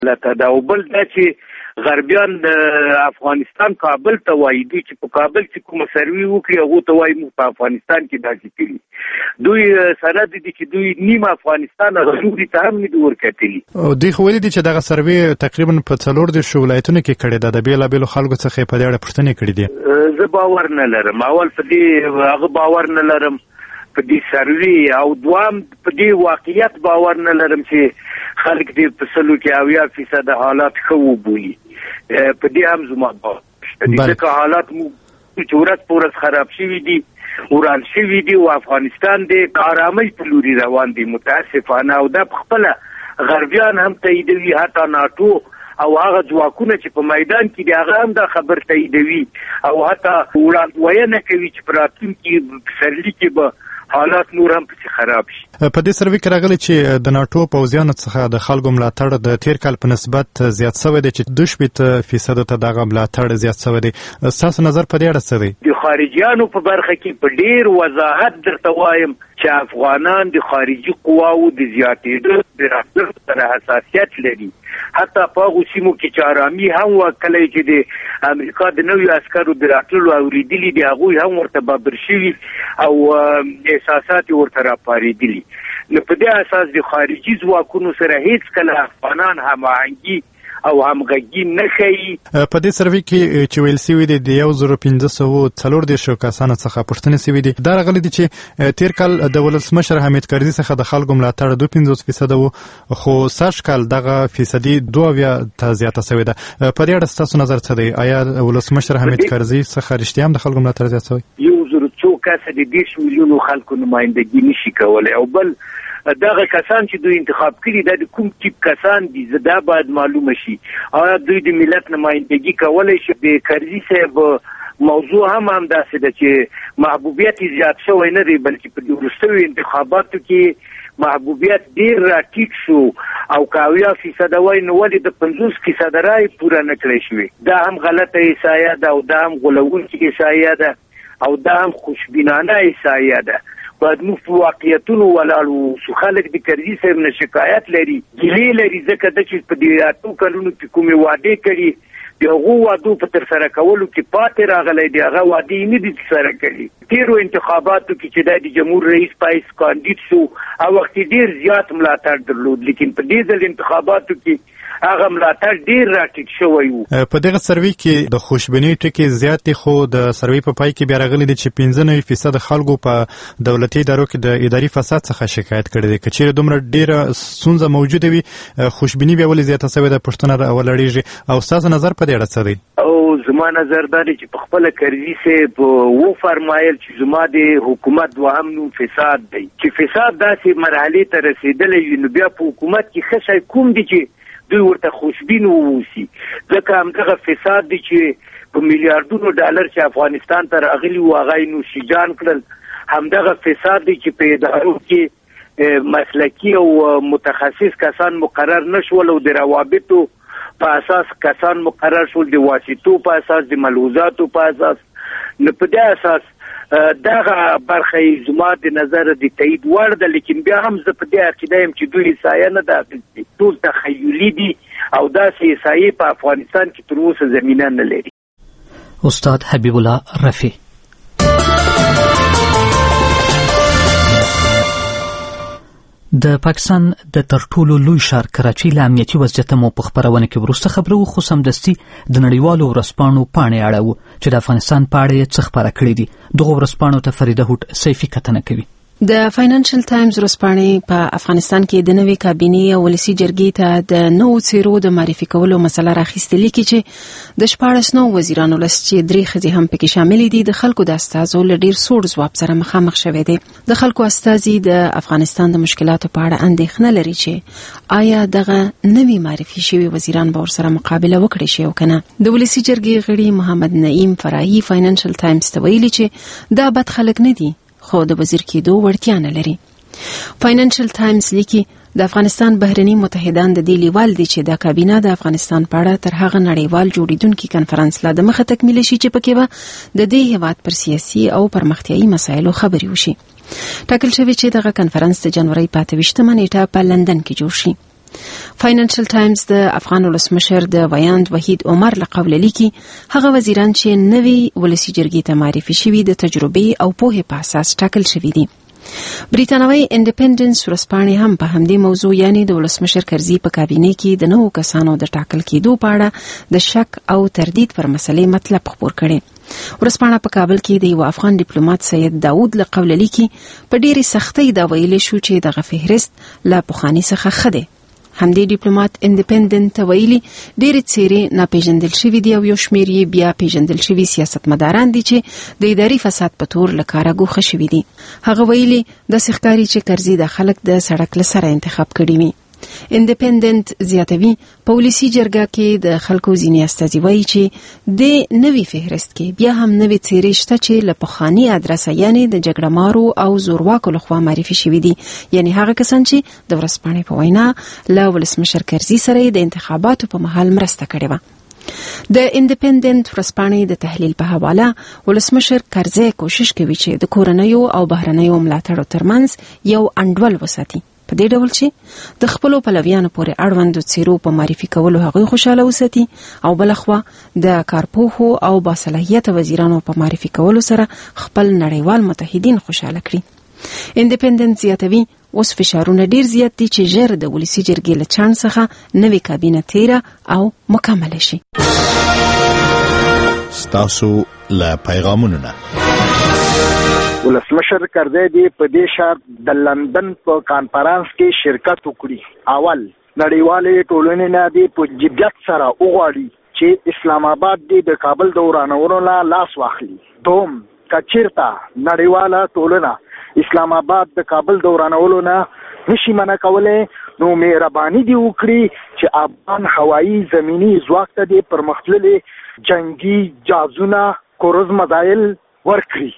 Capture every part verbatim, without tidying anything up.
لکه دا او بل دا چې غربیان د افغانستان کابل ته وایي، دوی چې په کابل کې کومه سروي وکړي هغو ته وایي موږ په افغانستان کې داسې کړي. دوی سند دي چې دوی نیم افغانستان غزوري ته هم نه دي ورکتلي. دوی خو ویلي دي چې دغه سروي تقریبا په څلور دېرشو ولایتونو کې کړې ده، د بېلابېلو خلکو څخه یې په دې اړه پوښتنې کړې دي. زه باور نه لرم، اول په دې هغه باور نه لرم په دې سروي، او دوام په دې واقعیت باور نه لرم چې خلک دې په سلو کې اویا فیصد حالات ښه وبولي. په دې هم زما باور شته دي، ځکه حالات مو چې ورځ په ورځ خراب شوي دي، وران شوي دي، او افغانستان د آرامۍ په لوري روان دي متاسفانه. او دا په خپله غربیان هم تاییدوي، حتی ناټو او هغه ځواکونه چې په میدان کې دي هغه هم دا خبر تاییدوي، او حتی وړاندوینه کوي چې په راتلونکي پسرلي کې به حالات نور هم پسې خراب شي. په دې سروي کې راغلی چې د ناټو پوځیانو څخه د خلکو ملاتړ د تیر کال په نسبت زیات شوی دی، چې دوه شپېته فیصده ته دغه ملاتړ زیات شوی دی. ستاسو نظر په دې اړه څه دی؟ د خارجیانو په برخه کې په ډېر وضاحت درته وایم چې افغانان د خارجي قواو د زیاتېدو د راتلو سره حساسیت لري. حتی په هغو سیمو کې چې ارامي هم وه، کله چې د امریکا د نویو عسکرو د راتللو اورېدلي دي هغوی هم ورته بابر شوي او احساسات یې ورته راپارېدلي. نو په دې اساس د خارجي ځواکونو سره هیڅ کله افغانان هماهنګي او همغږي نه ښیي. په دې سروي کې چې ویل سوي دي د یو زرو پنځه سوه څلور دېرشو کسانو څخه پوښتنې سوي دي، دا راغلي دي چې تیر کال د ولسمشر حامد کرزي څخه د خلکو ملاتړ دوه پنځوس فیصده و، خو سږ کال دغه فیصدي دوه اویا ته زیاته سوې ده. په دې اړه ستاسو نظر څه دی؟ آیا ولسمشر حامد کرزي څخه رښتیا هم د خلکو ملاتړ زیات سوی؟ یو زرو څو کسه د دېرش میلیونو خلکو نمایندګي نشي کولی، او بل دغه کسان چې دوی انتخاب کړي دا د کوم تیپ کسان دي دا باید معلومه شي. آیا دوی د ملت نمایندګي کولی شي؟ د کرزي صاحب موضوع هم همداسې ده چې محبوبیت یې زیات شوی نه دی، بلکې په وروستیو انتخاباتو کې محبوبیت ډېر راټیټ شو، او که اویا فیصده وای نو ولې د پنځوس فیصده رایې پوره نه کړی شوې؟ دا هم غلطه احصایه ده، او دا هم غولونکې احصایه ده، او دا هم خوشبینانه احصایه ده. باید موږ په واقعیتونو ولاړ وو. خلک د کرزي صاحب نه شکایت لري، ګیلې لري، ځکه ده چې په دې اتو کلونو کې کومې وعدې کړي د هغو وعدو په ترسره کولو کې پاتې راغلی دی، هغه وعدې نه دي ترسره کړي. تېرو انتخاباتو کې چې دا د جمهور رئیس پایس کاندید شو هغه وخت ډېر زیات ملاتړ درلود، لیکن په دې ځل انتخاباتو کې هغه ملاتړ ډېر راټیټ شوی و. په دغه سروي کې د خوشبینۍ ټکي زیات دي، خو د سروي په پای کې بیا راغلی دی چې پنځه نوي فیصد خلکو په دولتي ادارو کې د اداري فساد څخه شکایت کړی دی. که چیرې دومره ډېره ستونزه موجوده وي، خوشبیني بیا ولې زیاته شوې ده؟ پوښتنه راولړېږي. او ستاسو نظر په دې اړه څه دی؟ او زما نظر دا دی چې په خپله کرزي صاحب وفرمایل چې زما د حکومت دوهم نوم فساد دی، چې فساد داسې مرحلې ته رسېدلی وي نو بیا په حکومت کې ښه شی کوم دی چې دوی ورته خوشبین ووسی؟ ځکه همدغه فساد دی چې په میلیاردونو ډالر چې افغانستان ته راغلي وو هغه یې نوشیجان کړل. همدغه فساد دی چې په ادارو کې مسلکي او متخصص کسان مقرر نه شول، او د روابطو په اساس کسان مقرر شول، د واسطو په اساس، د ملحوظاتو په اساس. نو په دې اساس دغه برخه زما د نظر د تایید وړ ده، لیکن بیا هم زه په دې عقیده یم چې دوی احصایه نه ده اخیستې، ټول تخیلي دي، او داسې احصایې په افغانستان کې تر اوسه زمینه نه لري. استاد حبیب الله رفیع. د پاکستان د تر ټولو لوی ښار کراچۍ له امنیتي وضعیته مو په خپرونه کې وروسته خبره وو، خو سمدستي د نړیوالو ورځپاڼو پاڼې اړوو چې د افغانستان په اړه یې څه خپاره کړي دي. دغو ورځپاڼو ته فریده هوډ سیفي کتنه کوي. د فاینانشل ټایمز ورځپاڼې په افغانستان کې د نوې کابینې او ولسي جرګې ته د نوو څیرو د معرفي کولو مسله راخیستلې کې چې د شپاړس نو وزیرانو لس چې درې ښځې هم پکې شامل دي د خلکو د استازو له ډېر سوړ ځواب سره مخامخ شوی دی. د خلکو استازي د افغانستان د مشکلاتو په اړه اندېښنه لري چې آیا دغه نوي معرفي شوي وزیران به ورسره مقابله وکړي شي او که نه. د ولسي جرګې غړي محمد نعیم فراهي فاینانشل ټایمز ته ویلي چې دا بد خلک نه دي، خو د وزیر کېدو وړتیا نه لري. فاینانشل ټایمز لیکي د افغانستان بهرني متحدان د دې لیوال دي چې د کابینه د افغانستان په اړه تر هغه نړیوال جوړیدونکي کنفرانس لا د مخه تکمیل شي چې پکې به د دې هیواد پر سیاسي او پرمختیایي مسایلو خبرې وشي. ټاکل شوی چې دغه کنفرانس د جنوري په اته ویشتمه نیټه په لندن کې جوړ شي. فاینانشل ټایمز د افغان ولسمشر د ویاند وحید عمر له قوله لیکي هغه وزیران چې نوي ولسي جرګې ته معرفي شوي د تجربې او پوهې په اساس ټاکل شوي دي. بریتانوي انډیپندنس ورځپاڼې هم په همدې موضوع یعنی د ولسمشر کرزي په کابینه کې د نوو کسانو د ټاکل کېدو په اړه د شک او تردید پر مسلې مطلب خپور کړي. ورځپاڼه په کابل کې د یو افغان ډیپلوماټ سید داود له قوله لیکي په ډېرې سختۍ دا ویلې شو چې دغه فهرست له پخواني څخه ښه دی. همدې ډیپلوماټ انډیپندنت ته ویلي ډېرې څېرې ناپېژندل شوي دي او یو شمېر یې بیا پېژندل شوي سیاستمداران دي چې د اداري فساد په تور له کاره ګوښه شوي دي. هغه ویلي داسې ښکاري چې کرزي د خلک د سړک له سره انتخاب کړي وي. انډیپندنت زیاتوي په ولسي جرګه کې د خلکو ځینې استازي وایي چې د نوي فهرست کې بیا هم نوي څېرې شته چې له پخواني ادرسه یعنی د جګړه مارو او زورواکو لخوا معرفي شوي دي، یعنی هغه کسان چې د ورځپاڼې په وینا له ولسمشر کرزي سره د انتخاباتو په مهال مرسته کړې وه. د انډیپندنت ورځپاڼې د تحلیل په حواله ولسمشر کرزي کوشش کوي چې د کورنیو او بهرنیو ملاتړو ترمنځ یو انډول وساتي په دې ډول چې د خپلو پلویانو پورې اړوندو څیرو په معرفي کولو هغوی خوشاله وساتي او بلخوا د کارپوهو او باصلاحیته وزیرانو په معرفي کولو سره خپل نړیوال متحدین خوشاله کړي. انډیپندنت زیاتوي اوس فشارونه ډیر زیات دي چې ژر د ولسي جرګې له چاڼ څخه نوې کابینه تیره او مکمله شي. ستاسو له پیغامونو نه ولسمشر کرزي دی په دې شهر د لندن په کانفرنس کې شرکت وکړي. اول نړیوالې ټولنې نه دی په جديت سره وغواړي چې اسلام آباد دی د کابل د ورانولو لا لاس واخلي. دوم کچیرته نړیواله ټولنه اسلام آباد د کابل د ورانولو نه نشي منع کولای نو مهرباني دی وکړي چې افغان هوایي زمینی ځواک ته دی پرمختللي جنگي جازونه کورز مزایل ورکړي.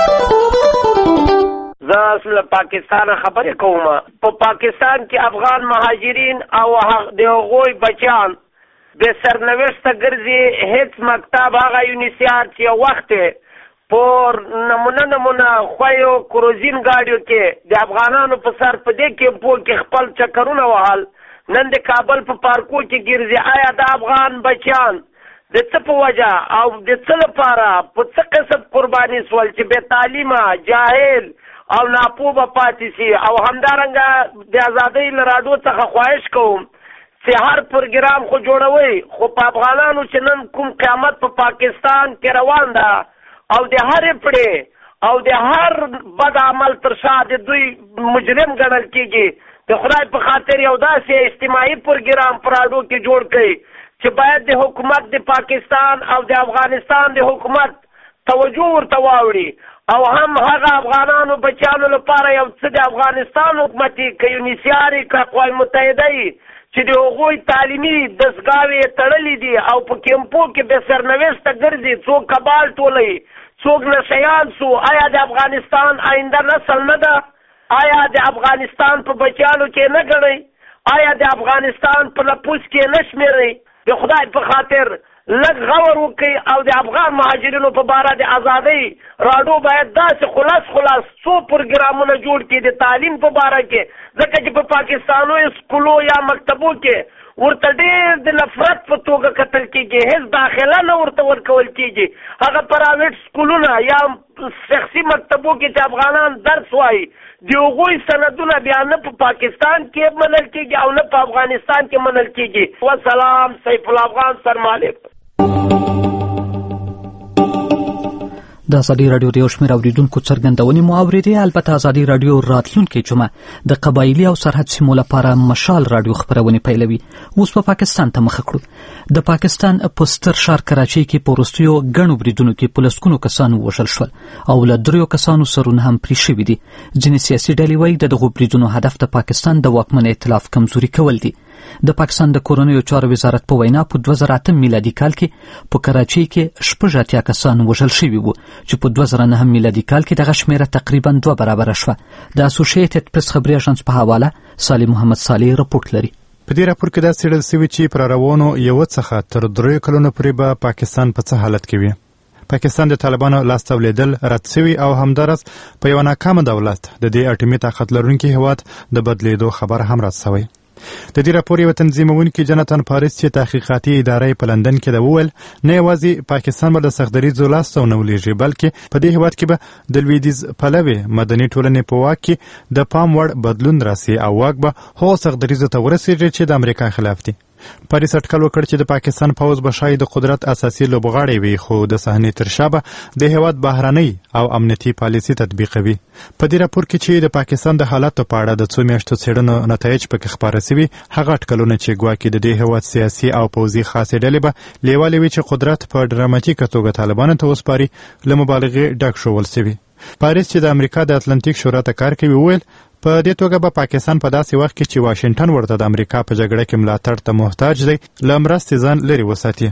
زه اصل پاکستان خبرې کوم. په پاکستان کې افغان مهاجرین او د هغوی بچیان به سرنوشته ګرځي. هیڅ مکتب هغه یونیسیار چې یو وخت پر نمونه نمونه خویو کروزین گاډیو کې د افغانانو په سر په دې کې په کې خپل چکرونه وهل نن د کابل په پارکو کې ګرځي. آیا د افغان بچیان د څه په وجه او د څه لپاره په څه قسم قرباني سول چې بې تعلیمه جاهل او ناپوهه پاتې سي؟ او همدارنګه د ازادۍ له راډیو څخه خواهش کوم چې هر پروګرام خو جوړوي خو په افغانانو چې نن کوم قیامت په پا پاکستان کې روان ده او د هرې پړې او د هر بد عمل تر شا د دوی مجرم ګڼل کېږي. د خدای په خاطر یو داسې اجتماعي پروګرام په راډیو کې جوړ کړي چې باید د حکومت د پاکستان او د افغانستان د حکومت توجه ورته واوړي او هم هغه افغانانو بچیانو لپاره یو څه د افغانستان حکومتي که یونیسیاري که اقوام متحده چې د هغوی تعلیمي دستګاوې تړلې دي او په کیمپو کې بې سرنوشته ګرځي، څوک کبال ټولوي، څوک نشیان سو. آیا د افغانستان آینده نسل نه ده؟ آیا د افغانستان په بچیانو کې نه ګڼئ؟ آیا د افغانستان په نفوس کې نه شمېرئ؟ د خدای په خاطر لږ غور وکړي او د افغان مهاجرینو په باره د ازادۍ راډیو باید داسې خلاص خلاص څو پروګرامونه جوړ کړي د تعلیم په باره کې، ځکه چې په پاکستانو سکولو یا مکتبو کې ورته ډېر د نفرت په توګه کتل کېږي، هېڅ داخله نه ورته ورکول کېږي. هغه پرایویټ سکولونه یا شخصي مکتبو کې چې افغانان درس وایي د هغوی سندونه بیا نه په پاکستان کې منل کېږي او نه په افغانستان کې منل کېږي. وسلام، سیف الافغان سرمالک. د ازادي راډیو د یو شمېر اورېدونکو څرګندونې مو اورېدې. البته ازادي راډیو راتلونکې جمعه د قبایلي او سرحد سیمو لپاره مشال راډیو خپرونې پیلوي. اوس په پاکستان ته مخه کړو. د پاکستان په ستر ښار کراچۍ کې په وروستیو ګڼو بریدونو کې په لسګونو کسان ووژل شول او له دریو کسانو سرونه هم پرې شوي دي. ځینې سیاسي ډلې وایي د دغو بریدونو هدف د پاکستان د واکمن ائتلاف کمزوري کول دي. د پاکستان د کورنیو چارو وزارت په وینا په دوه زره اته میلادي کال کې په کراچۍ کې شپږ اتیا کسان وژل شوي وو چې په دوه زره نهه میلادي کال کې دغه شمېره تقریبا دوه برابره شوه. د اسوسییټډ پریس خبري اژانس په حواله صالح محمد صالح رپورټ لري. په دې راپور کې دا څېړل شوي چې پر روانو یو څخه تر دریو کلونو پورې به پاکستان په څه حالت کې وي. پاکستان د طالبانو لاس تولیدل رد شوي او همدارس په یو ناکامه دولت د دې اټومي طاقت لرونکي هېواد د بدلېدو خبر هم رد شوی. د دې راپور یو تنظیمونکي جنتان پاریس چې تحقیقاتي ادارې په لندن کې د وویل نه یوازې پاکستان به د سختدریځو لاسته ونه ولېږي بلکې په دې هېواد کې به د لویدیځ پلوي مدني ټولنې په واک کې د پام وړ بدلون راسي او واک به هغو سختدریځو ته ورسېږي چې د امریکا خلاف دي. پاریس اټکل وکړ چې د پاکستان پوځ به شاید د قدرت اساسي لوبغاړی وي خو د صحنې تر شا به د هېواد بهرنۍ او امنیتي پالیسي تطبیقوي. په دې راپور کې چې د پاکستان د حالاتو په اړه د څو میاشتو څېړنو نتایج پکې خپاره سوي هغه اټکلونه چې ګواکې د دې هېواد سیاسي او پوځي خاصې ډلې به لیوالې وي چې قدرت په ډراماتیکه توګه طالبانو ته وسپاري له مبالغې ډک ښوول سوي. پاریس چې د امریکا د اتلانتیک شورا ته کار کوي وویل په دې توګه به پاکستان په داسې وخت کې چې واشنګټن ورته د امریکا په جګړه کې ملاتړ ته محتاج دی له مرستې ځان لرې وساتي.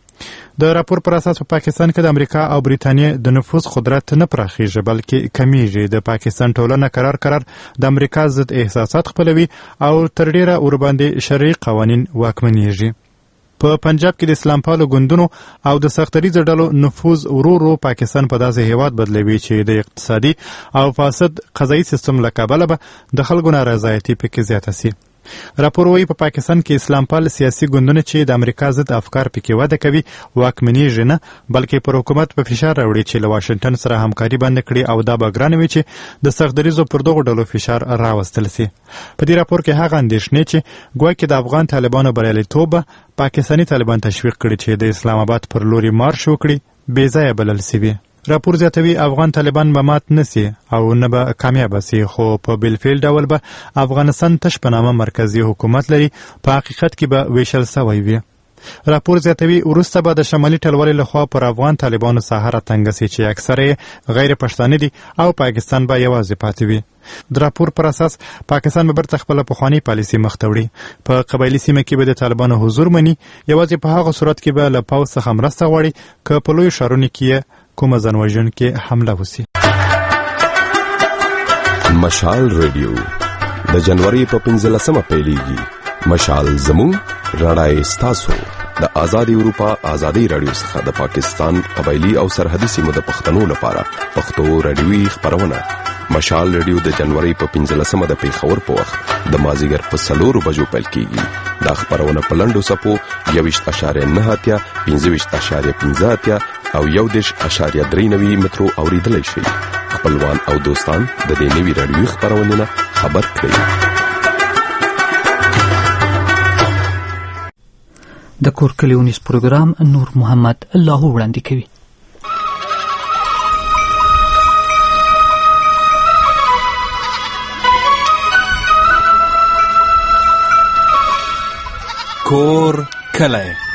د راپور پر اساس په پاکستان کې د امریکا او بریتانیې د نفوذ قدرت نه پراخیږي بلکې کمیږي. د پاکستان ټولنه قرار قرار د امریکا ضد احساسات خپلوي او تر ډیره ورباندې شرعي قوانین واکمنېږي. په پنجاب کې د اسلام پالو ګوندونو او د سختدریځو ډلو نفوذ ورو ورو پاکستان په داسې هېواد بدلوي چې د اقتصادي او فاسد قضایي سیستم له کبله به د خلکو نارضایتي پکې زیاته سي. راپور وایي په پاکستان کې اسلام پال سیاسي ګوندونه چې د امریکا ضد افکار پکې وده کوي واکمنېږي نه بلکې پر حکومت په فشار راوړي چې له واشنګټن سره همکاري بند کړي او دا به ګرانه وي چې د سختدریځو پر دغو ډلو فشار راوستل سي. په دې راپور کې هغه اندېښنې چې ګواکې د افغان طالبانو بریالیتوب پاکستاني طالبان تشویق کړي چې د اسلام آباد پر لوري مارش وکړي بې ځایه بلل سوي. راپور زیاتوي افغان طالبان به مات نسی او نه به کامیاب سي خو په بالفعل ډول به افغانستان تش په نامه مرکزی حکومت لري په حقیقت کې به ویشل سوی وي. راپور زیاتوي وروسته به د شمالي ټلوالې لخوا پر افغان طالبانو ساحه راتنګه سي چې اکثره یې غیر پښتانه دي او پاکستان به یوازې پاتې وي. د راپور پر اساس پاکستان به برته خپله پخوانۍ پالیسي مخته وړي. په قبایلي سیمه کې به د طالبانو حضور مني یوازې په هغه صورت کې به له پوځ څخه مرسته غواړي که په لویو ښارونو کې کومه ځانوژونکې حمله وسي. مشال ریډیو د جنوري په پنځلسمه پیلېږي. مشال زموږ رڼا ستاسو د آزادې اروپا آزادۍ راډیو څخه د پاکستان قبایلي او سرحدي سیمو د پښتنو لپاره پښتو راډیوي خپرونه. مشال ریډیو د جنوري په پنځلسمه د پیښور په وخت د مازیګر په څلورو بجو پیل کیږي. دا خپرونه په لنډو څپو یوویشت اشاریه نهه اتیا پنځهویشت اشاریه پنځه اتیا او یو دېرش اشاریه درې نوي مترو اوریدلی شي. خپلوان او دوستان د دې نوي راډیوي خپرونې نه خبر کړئ. د کور کلیونیز پروګرام نور محمد الله وړاندې کوي. کور کلی